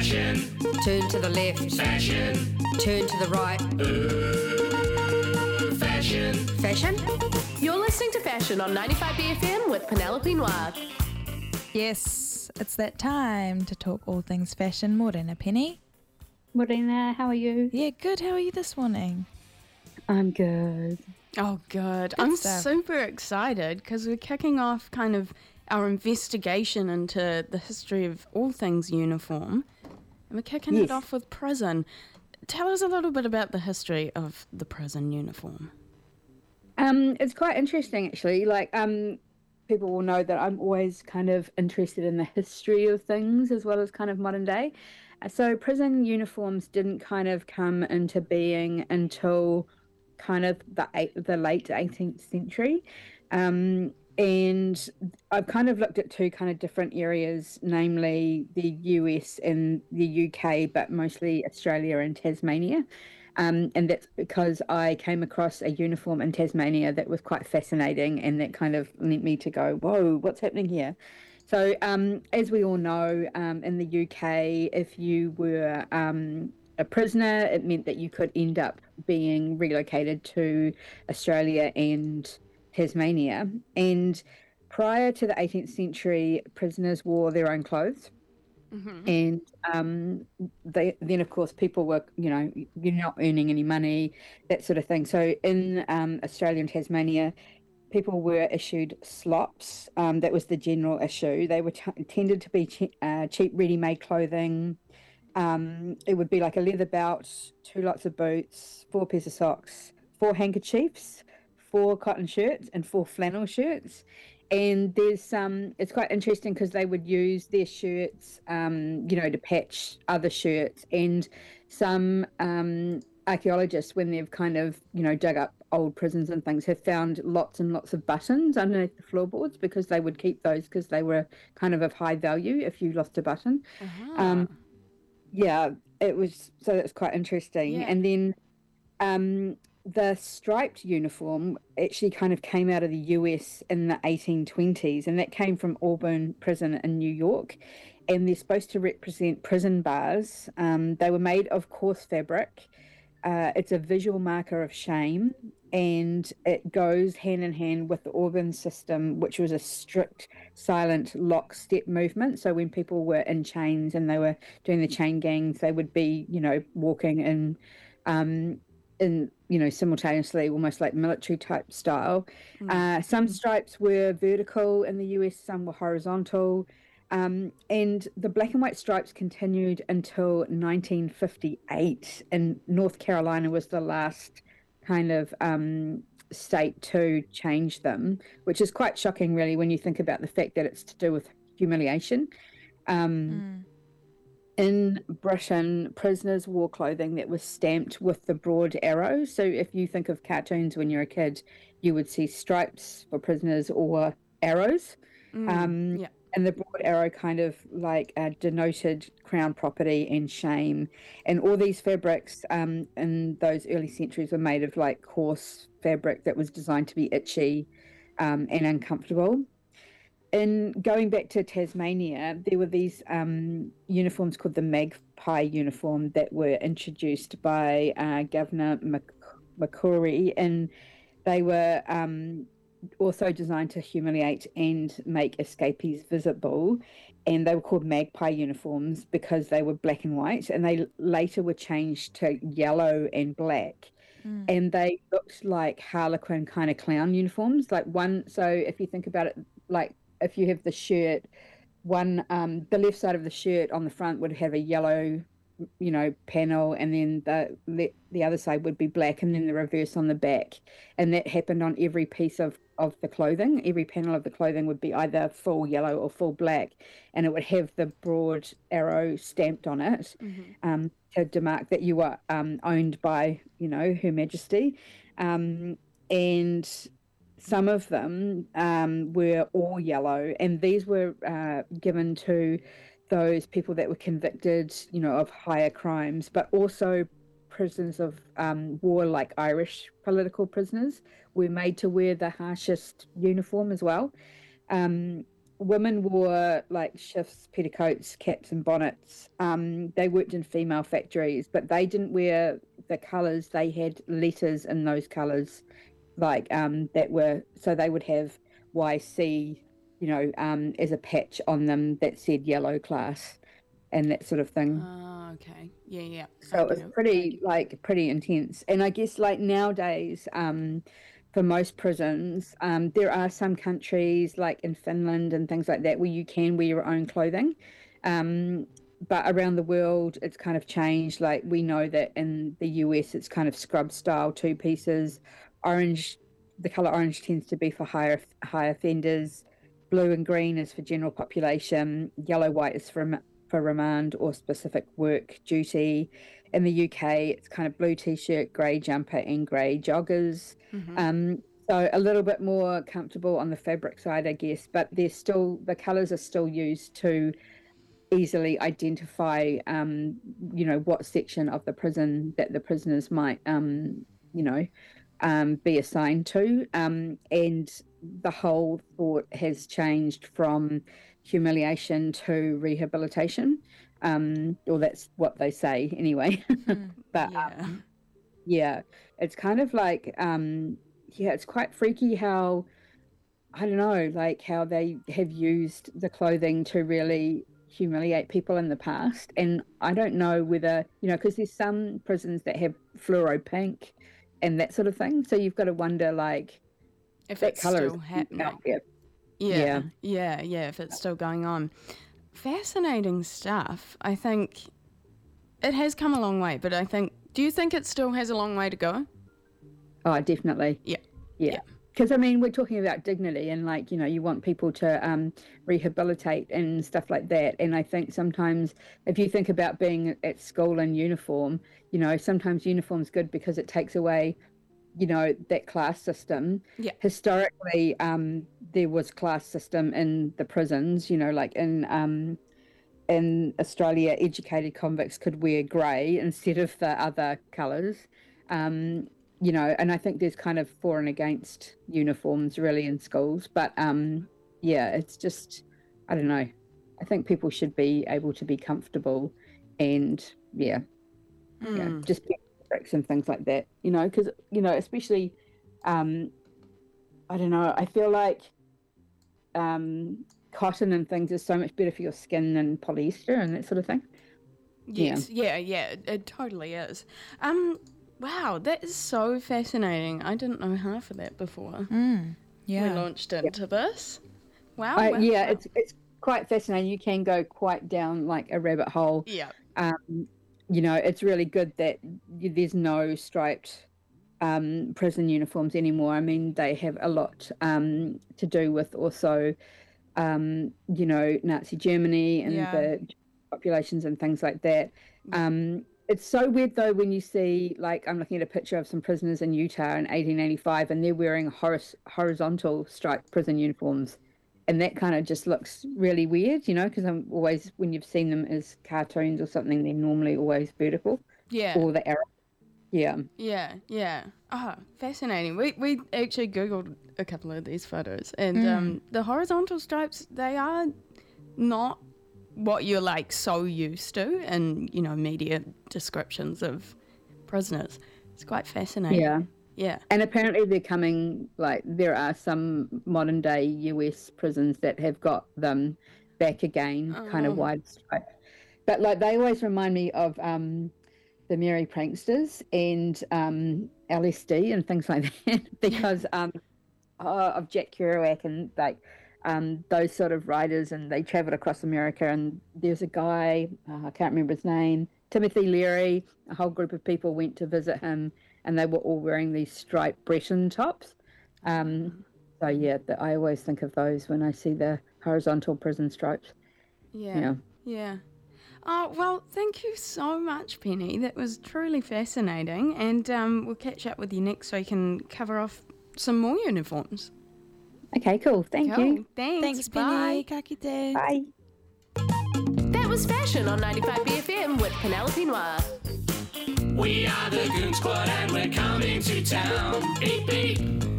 Fashion. Turn to the left. Fashion. Turn to the right. Fashion. Fashion? You're listening to Fashion on 95BFM with Penelope Noir. Yes, it's that time to talk all things fashion. Morena Penny. Morena, how are you? Yeah, good. How are you this morning? I'm good. Oh, good. I'm stuff. super excited because we're kicking off kind of our investigation into the history of all things uniform. And we're kicking it off with prison. Tell us a little bit about the history of the prison uniform. It's quite interesting, actually. People will know that I'm always kind of interested in the history of things as well as kind of modern day. So prison uniforms didn't kind of come into being until kind of the late 18th century. And I've kind of looked at two kind of different areas, namely the US and the UK, but mostly Australia and Tasmania. And that's because I came across a uniform in Tasmania that was quite fascinating, and that kind of led me to go, whoa, what's happening here? So as we all know, in the UK, if you were a prisoner, it meant that you could end up being relocated to Australia and Tasmania. And prior to the 18th century, prisoners wore their own clothes. And then, of course, people were, you're not earning any money, that sort of thing. So in Australia and Tasmania, people were issued slops. That was the general issue. They were tended to be cheap, ready-made clothing. It would be like a leather belt, 2 lots of boots, 4 pairs of socks, 4 handkerchiefs, 4 cotton shirts, and 4 flannel shirts. And there's it's quite interesting because they would use their shirts, to patch other shirts. And some archaeologists, when they've kind of, dug up old prisons and things, have found lots and lots of buttons underneath the floorboards because they would keep those because they were kind of high value if you lost a button. It was, so that's quite interesting. Yeah. And then the striped uniform actually kind of came out of the US in the 1820s, and that came from Auburn Prison in New York, and they're supposed to represent prison bars. They were made of coarse fabric. It's a visual marker of shame, and it goes hand in hand with the Auburn system, which was a strict, silent lockstep movement. So when people were in chains and they were doing the chain gangs, they would be, walking in simultaneously, almost like military type style. Some stripes were vertical in the US, some were horizontal. And the black and white stripes continued until 1958, and North Carolina was the last kind of state to change them, which is quite shocking, really, when you think about the fact that it's to do with humiliation. In Britain, prisoners wore clothing that was stamped with the broad arrow. So if you think of cartoons when you're a kid, you would see stripes for prisoners or arrows. And the broad arrow kind of denoted crown property and shame. And all these fabrics in those early centuries were made of coarse fabric that was designed to be itchy and uncomfortable. In going back to Tasmania, there were these uniforms called the magpie uniform that were introduced by Governor Macquarie, and they were also designed to humiliate and make escapees visible. And they were called magpie uniforms because they were black and white, and they later were changed to yellow and black. And they looked like Harlequin kind of clown uniforms. So if you think about it, if you have the shirt, the left side of the shirt on the front would have a yellow, panel, and then the other side would be black, and then the reverse on the back. And that happened on every piece of the clothing. Every panel of the clothing would be either full yellow or full black, and it would have the broad arrow stamped on it to demark that you were owned by, Her Majesty. And some of them were all yellow, and these were given to those people that were convicted, of higher crimes, but also prisoners of war, like Irish political prisoners, were made to wear the harshest uniform as well. women wore like shifts, petticoats, caps, and bonnets. They worked in female factories, but they didn't wear the colours. They had letters in those colours, like that were, so they would have YC, as a patch on them that said yellow class and that sort of thing. Oh, okay. Yeah. So it was pretty intense. And I guess like nowadays, for most prisons, there are some countries like in Finland and things like that where you can wear your own clothing. But around the world, it's kind of changed. Like we know that in the US, it's kind of scrub style, 2 pieces. Orange, the color orange tends to be for high offenders. Blue and green is for general population. Yellow, white is for remand or specific work duty. In the UK, it's kind of blue t-shirt, grey jumper, and grey joggers. Mm-hmm. So a little bit more comfortable on the fabric side, I guess, but the colours are still used to easily identify, what section of the prison that the prisoners might, be assigned to. And the whole thought has changed from humiliation to rehabilitation. Or that's what they say anyway. But it's kind of like, it's quite freaky how, I don't know, like how they have used the clothing to really humiliate people in the past. And I don't know whether, because there's some prisons that have fluoro pink and that sort of thing. So you've got to wonder, like, if that it's colour still is happening. Yeah, if it's still going on. Fascinating stuff. I think it has come a long way, but do you think it still has a long way to go? Oh, definitely. Yeah. Because, we're talking about dignity and, like, you want people to rehabilitate and stuff like that. And I think sometimes if you think about being at school in uniform, sometimes uniform's good because it takes away, that class system. Yeah. Historically, there was class system in the prisons, like in Australia, educated convicts could wear grey instead of the other colours. And I think there's kind of for and against uniforms really in schools. But, it's just, I don't know. I think people should be able to be comfortable and, just be bricks and things like that, because, especially, I don't know, I feel like cotton and things is so much better for your skin than polyester and that sort of thing. Yes, yeah, it totally is. Wow, that is so fascinating. I didn't know half of that before. We launched into this. Wow. It's quite fascinating. You can go quite down like a rabbit hole. Yeah. It's really good that there's no striped prison uniforms anymore. They have a lot to do with also, Nazi Germany and the populations and things like that. It's so weird, though, when you see, like, I'm looking at a picture of some prisoners in Utah in 1885, and they're wearing horizontal striped prison uniforms. And that kind of just looks really weird, because I'm always, when you've seen them as cartoons or something, they're normally always vertical. Yeah. Or the arrow. Yeah. Yeah. Oh, fascinating. We actually Googled a couple of these photos, and the horizontal stripes, they are not what you're like so used to in, media descriptions of prisoners. It's quite fascinating. Yeah. And apparently they're coming, like, there are some modern day US prisons that have got them back again, kind of wide stripe. But, like, they always remind me of the Merry Pranksters and LSD and things like that because of Jack Kerouac and, like, those sort of writers, and they travelled across America, and there's a guy, I can't remember his name, Timothy Leary, a whole group of people went to visit him, and they were all wearing these striped Breton tops. I always think of those when I see the horizontal prison stripes. Yeah. Oh, well, thank you so much, Penny. That was truly fascinating, and we'll catch up with you next week and cover off some more uniforms. Okay, cool. Thank you. Thanks, Penny. bye. Ka kite. Bye. That was Fashion on 95BFM with Penelope Noir. We are the Goon Squad and we're coming to town. Beep, beep.